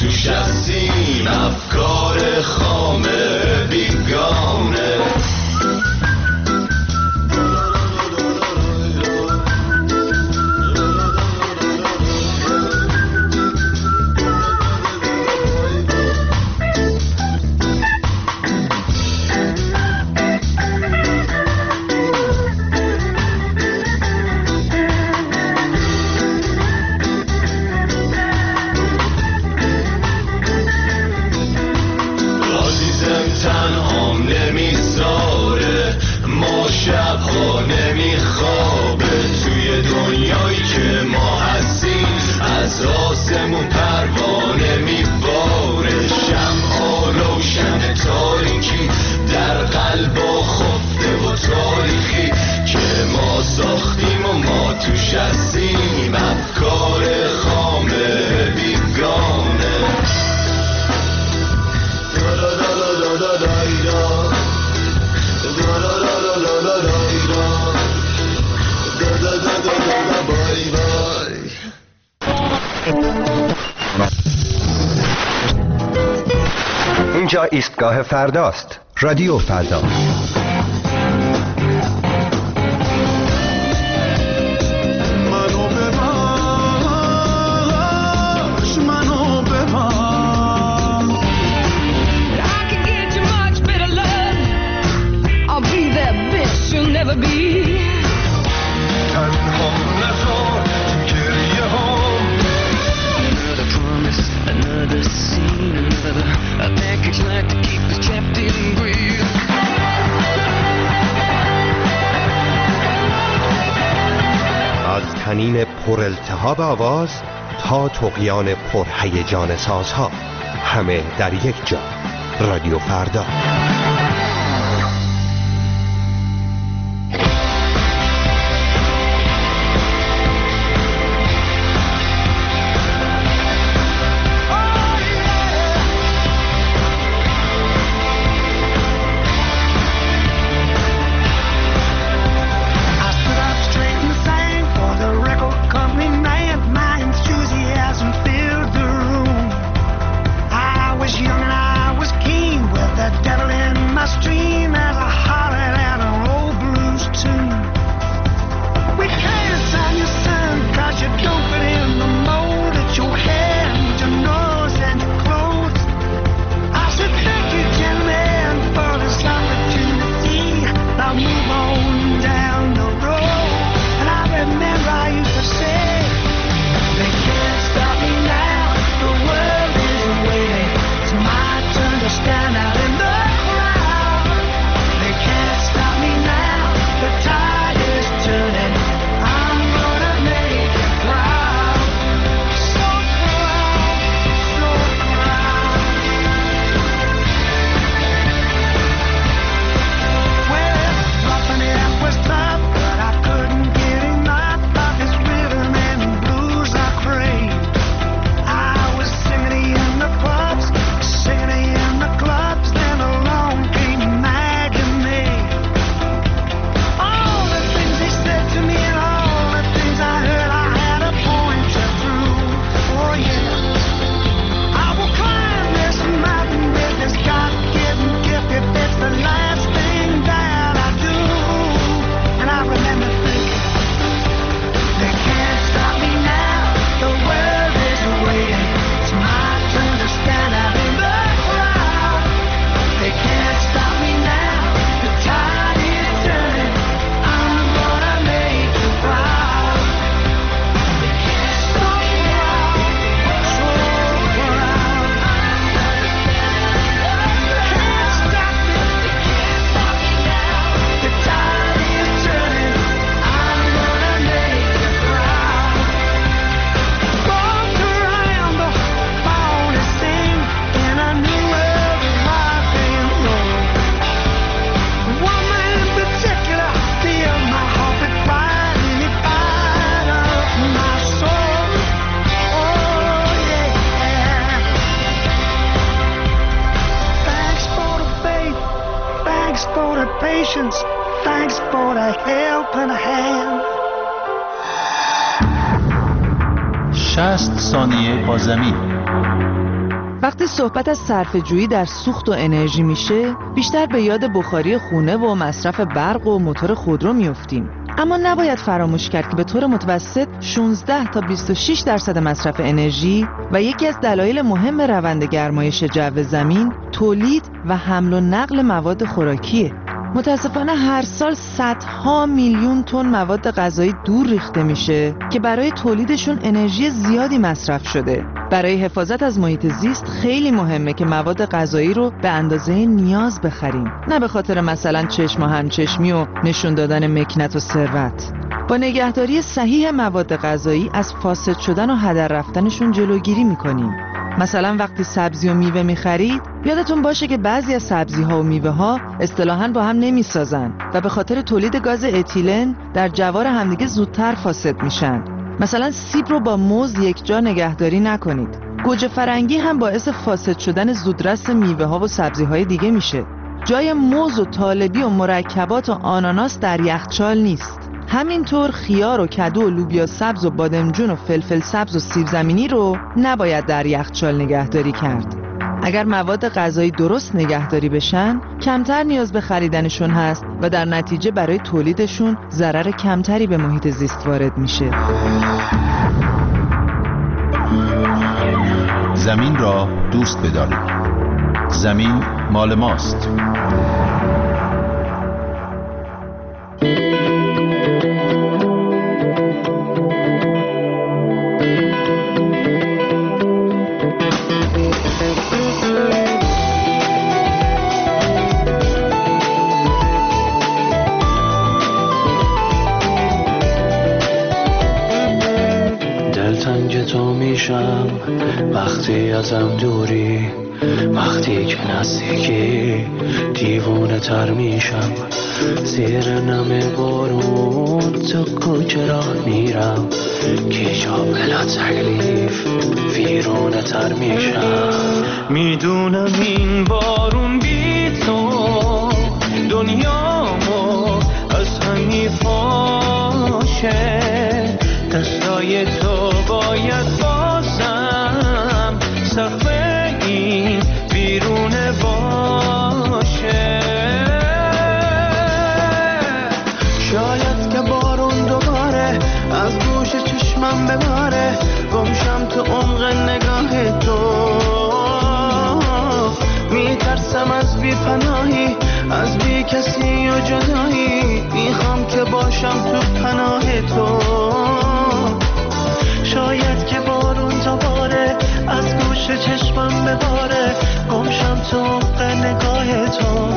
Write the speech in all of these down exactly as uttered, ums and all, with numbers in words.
توش هستیم افکار خامه بیگانه. شبها نمیخوابه توی دنیایی که ما هستیم، از آسمون پروانه میباره. شمعا روشن تاریکی در قلبا خفته و تاریخی که ما ساختیم و ما توش هستیم افکار خامه بیگانه. دا دا دا دا دا دا دا اینجا ایستگاه فرداست. رادیو فردا. از طنین پر التهاب آواز تا طغیان پر هیجان سازها، همه در یک جا. رادیو فردا. patience. Thanks for the helping hand. شصت ثانیه با زمین. وقتی صحبت از صرفه‌جویی در سوخت و انرژی میشه، بیشتر به یاد بخاری خونه و مصرف برق و موتور خودرو میافتیم. اما نباید فراموش کرد که به طور متوسط شانزده تا بیست و شش درصد مصرف انرژی و یکی از دلایل مهم روند گرمایش جو زمین تولید و حمل و نقل مواد خوراکیه. متاسفانه هر سال صدها میلیون تن مواد غذایی دور ریخته میشه که برای تولیدشون انرژی زیادی مصرف شده. برای حفاظت از محیط زیست خیلی مهمه که مواد غذایی رو به اندازه نیاز بخریم، نه به خاطر مثلا چشم و همچشمی و نشون دادن مکنت و ثروت. با نگهداری صحیح مواد غذایی از فاسد شدن و هدر رفتنشون جلوگیری میکنیم. مثلا وقتی سبزی و میوه میخرید یادتون باشه که بعضی از سبزی ها و میوه ها اصطلاحاً با هم نمیسازن و به خاطر تولید گاز اتیلن در جوار همدیگه زودتر فاسد میشن. مثلا سیب رو با موز یک جا نگهداری نکنید. گوجه فرنگی هم باعث فاسد شدن زودرس میوه ها و سبزی های دیگه میشه. جای موز و طالبی و مرکبات و آناناس در یخچال نیست. همینطور خیار و کدو و لوبیا سبز و بادمجون و فلفل سبز و سیب زمینی رو نباید در یخچال نگهداری کرد. اگر مواد غذایی درست نگهداری بشن، کمتر نیاز به خریدنشون هست و در نتیجه برای تولیدشون ضرر کمتری به محیط زیست وارد میشه. زمین را دوست بدارید. زمین مال ماست. وقتی ازم دوری، وقتی که نزدیکی دیوونه تر میشم. زیر نم بارون تو کوچه راه میرم، که جا بلا تکلیف ویرونه تر میشم. میدونم این بارون بی تو دنیامو از هم میپاشه. دستای تو باید بازم سقف این بیرونه باشه. شاید که بارون دوباره از گوش چشمم بباره، گمشم تو عمق نگاه تو. میترسم از بی پناهی، از بی کسی و جدایی. میخوام که باشم تو پناه تو. شاید که بارون دوباره از گوش چشمم بباره، گمشم تو عمق نگاه تو.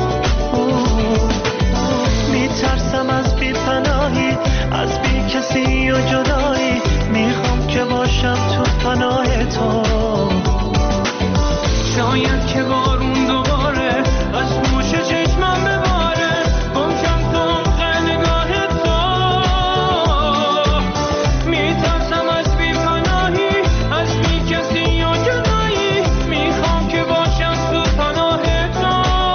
میترسم از بی پناهی، از بی کسی و جدایی. میخوام که باشم تو پناه تو. شاید که بارون دوباره از گوش چشمم بباره، گمشم تو عمق نگاه تو. میترسم از بی پناهی، از بی کسی و جدایی. میخوام که باشم تو پناه تو.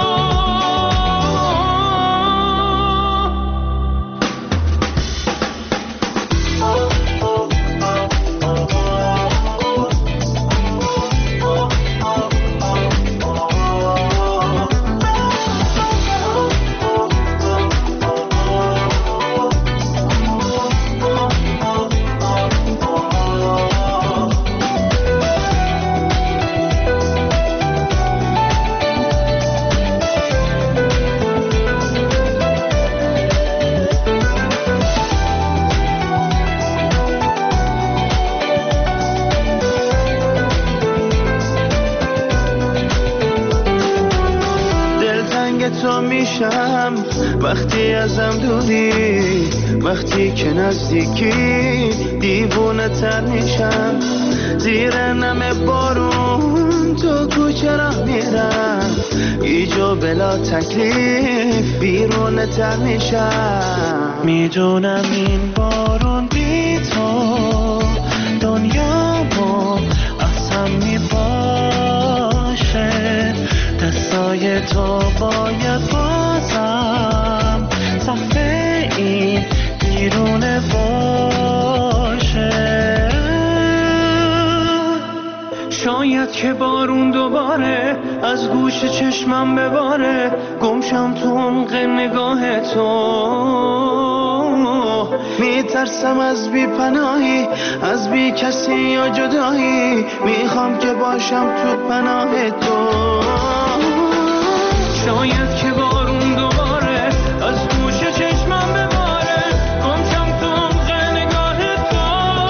تو میشم وقتی ازم دوری، وقتی که نزدیکی دیوونه تر میشم. زیر نم بارون تو کوچه راه میرم، ایجا بلا تکلیف بیرونه تر میشم. میدونم این بارون بی تو دنیامو اصلا میباشه. دستای تو باید بازم سقف این بیرونه باشه. شاید شاید که بارون دوباره از گوش چشمم بباره، گمشم تو عمق نگاه تو. میترسم از بی پناهی، از بی کسی یا جدایی، میخوام که باشم تو پناه تو. شاید که بارون دوباره از گوش چشمم بباره، گمشم تو عمق نگاه تو.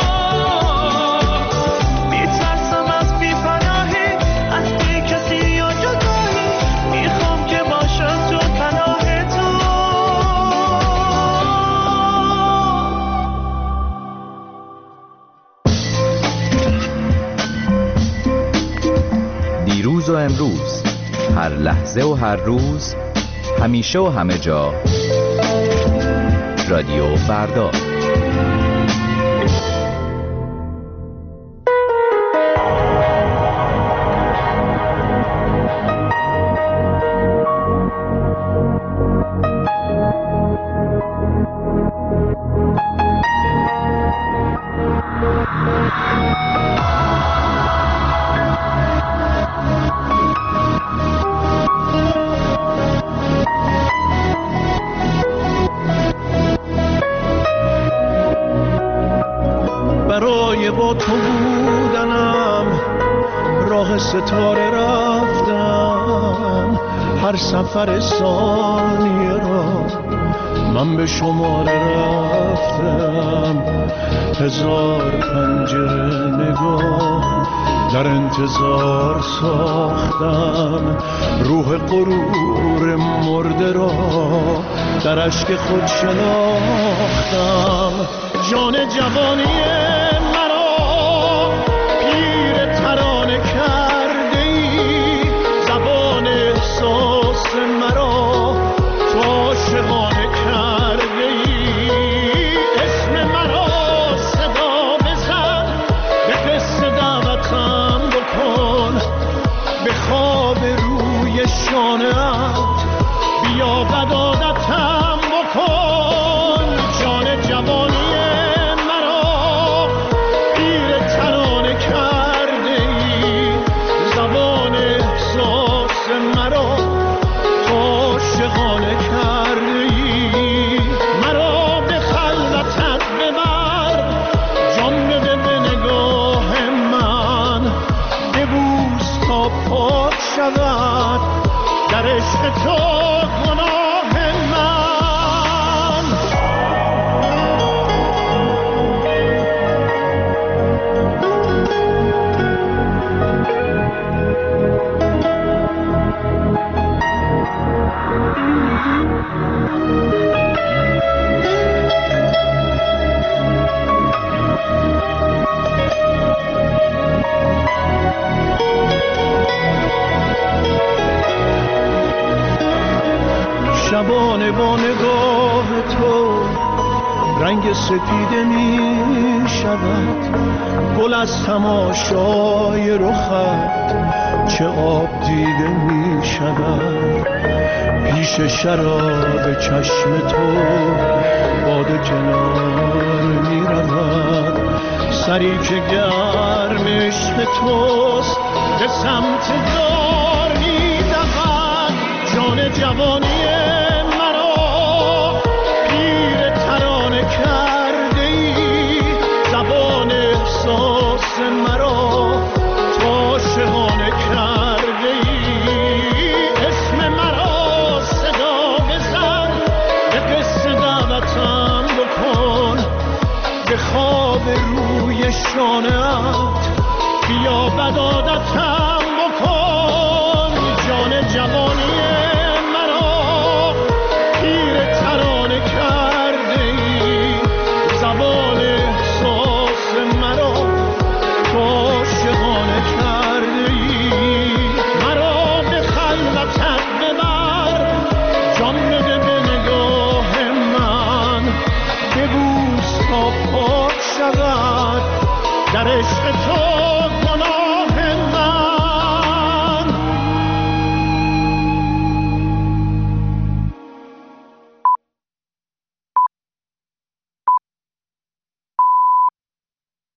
میترسم از بی پناهی، از بی کسی یا جدایی، میخوام که باشم تو پناه تو. دیروز و امروز، هر لحظه و هر روز، همیشه و همه جا، رادیو فردا. با تو بودنم راه ستاره رفتم، هر سفر ثانیه را من به شماره رفتم. هزار پنجره نگاه در انتظار ساختم، روح غرور مرده را در اشک خود شناختم. جان جوانی کرده ای، زبان احساس مرا تو عاشقانه کرده ای. اسم مرا صدا بزن، به قصه دعوتم بکن، به خواب روی شانه‌ات بیا بدادتم بکن. جان جوانی مرا پیر ترانه کرده ای، مرا تو عاشقانه کرده ای. مرا به خلوتت ببر، جان بده به نگاه من، ببوس تا پاک شود در عشق تو گناه من. شبانه با نگاه تو رنگ سپیده می شود، گل از تماشای رخت چه آب دیده می شود. پیش شراب چشم تو باده کنار می رود، سری که گرم عشق توست به سمت دار می دود. جان جوانی مرا تو عاشقانه کرده ای. اسم مرا صدا بزن، به قصه دعوتم بکن، به خواب روی شانه‌ات بیا بدادتم بکن. جان جوانی مرا پیر ترانه کرده ای، زبان احساس مرا تو عاشقانه کرده ای. مرا به خلوتت ببر، جان بده به نگاه من، ببوس تا پاک شود در عشق تو